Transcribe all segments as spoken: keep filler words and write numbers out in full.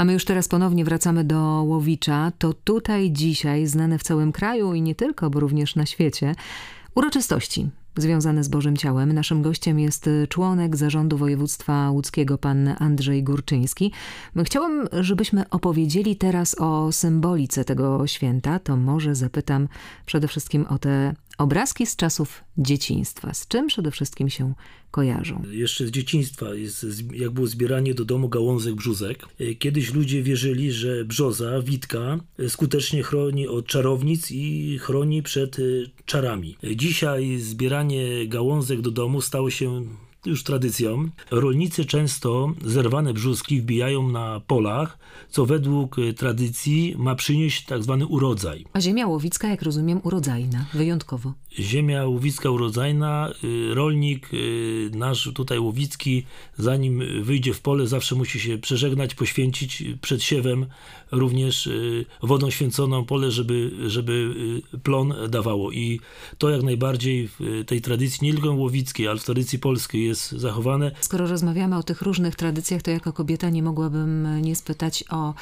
A my już teraz ponownie wracamy do Łowicza. To tutaj dzisiaj, znane w całym kraju i nie tylko, bo również na świecie, uroczystości związane z Bożym Ciałem. Naszym gościem jest członek Zarządu Województwa Łódzkiego, pan Andrzej Górczyński. Chciałam, żebyśmy opowiedzieli teraz o symbolice tego święta. To może zapytam przede wszystkim o te obrazki z czasów dzieciństwa. Z czym przede wszystkim się kojarzą? Jeszcze z dzieciństwa jest, jak było zbieranie do domu gałązek brzózek. Kiedyś ludzie wierzyli, że brzoza, witka skutecznie chroni od czarownic i chroni przed czarami. Dzisiaj zbieranie gałązek do domu stało się już tradycją. Rolnicy często zerwane brzózki wbijają na polach, co według tradycji ma przynieść tak zwany urodzaj. A ziemia łowicka, jak rozumiem, urodzajna, wyjątkowo. Ziemia łowicka urodzajna, rolnik nasz tutaj łowicki, zanim wyjdzie w pole, zawsze musi się przeżegnać, poświęcić przed siewem również wodą święconą pole, żeby, żeby plon dawało. I to jak najbardziej w tej tradycji, nie tylko łowickiej, ale w tradycji polskiej jest zachowane. Skoro rozmawiamy o tych różnych tradycjach, to jako kobieta nie mogłabym nie spytać o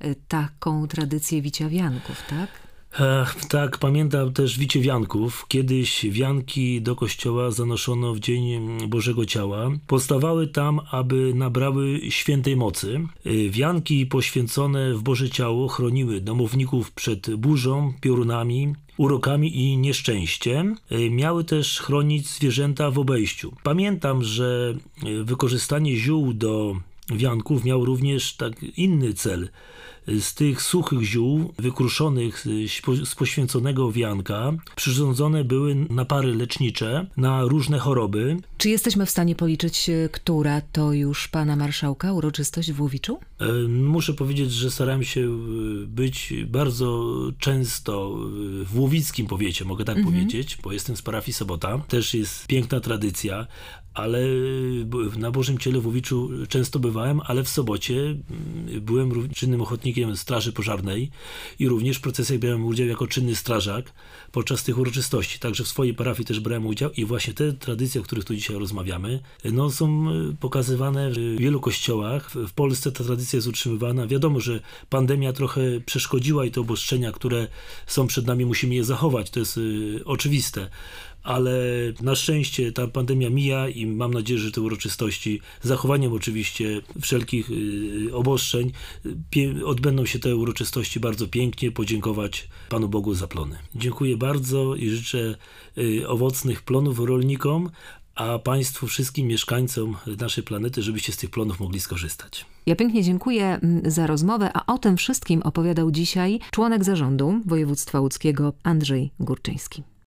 taką tradycję wicia wianków, tak? Ech, tak, pamiętam też wicie wianków. Kiedyś wianki do kościoła zanoszono w Dzień Bożego Ciała. Powstawały tam, aby nabrały świętej mocy. Wianki poświęcone w Boże Ciało chroniły domowników przed burzą, piorunami, urokami i nieszczęściem. Miały też chronić zwierzęta w obejściu. Pamiętam, że wykorzystanie ziół do wianków miał również tak inny cel. Z tych suchych ziół, wykruszonych z poświęconego wianka, przyrządzone były napary lecznicze na różne choroby. Czy jesteśmy w stanie policzyć, która to już pana marszałka uroczystość w Łowiczu? Muszę powiedzieć, że starałem się być bardzo często w łowickim powiecie, mogę tak mhm. powiedzieć, bo jestem z parafii Sobota. Też jest piękna tradycja, ale na Bożym Ciele w Łowiczu często bywałem, ale w Sobocie byłem czynnym ochotnikiem Straży Pożarnej i również w procesjach brałem udział jako czynny strażak podczas tych uroczystości. Także w swojej parafii też brałem udział i właśnie te tradycje, o których tu dzisiaj rozmawiamy, no, są pokazywane w wielu kościołach. W Polsce ta tradycja jest utrzymywana. Wiadomo, że pandemia trochę przeszkodziła i te obostrzenia, które są przed nami, musimy je zachować. To jest y, oczywiste. Ale na szczęście ta pandemia mija i mam nadzieję, że te uroczystości, z zachowaniem oczywiście wszelkich y, obostrzeń, pie, odbędą się te uroczystości bardzo pięknie, podziękować Panu Bogu za plony. Dziękuję bardzo i życzę y, owocnych plonów rolnikom, a Państwu wszystkim mieszkańcom naszej planety, żebyście z tych plonów mogli skorzystać. Ja pięknie dziękuję za rozmowę, a o tym wszystkim opowiadał dzisiaj członek Zarządu Województwa Łódzkiego Andrzej Górczyński.